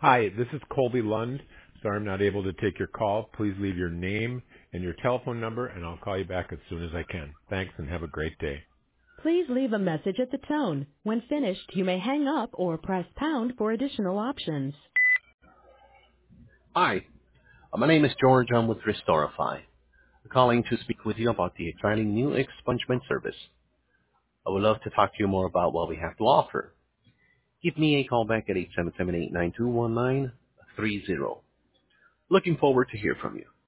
Hi, this is Colby Lund. Sorry I'm not able to take your call. Please leave your name and your telephone number, and I'll call you back as soon as I can. Thanks, and have a great day. Please leave a message at the tone. When finished, you may hang up or press pound for additional options. Hi, my name is George. I'm with Restorify. I'm calling to speak with you about the exciting new expungement service. I would love to talk to you more about what we have to offer. Give me a call back at 877-892-1930. Looking forward to hear from you.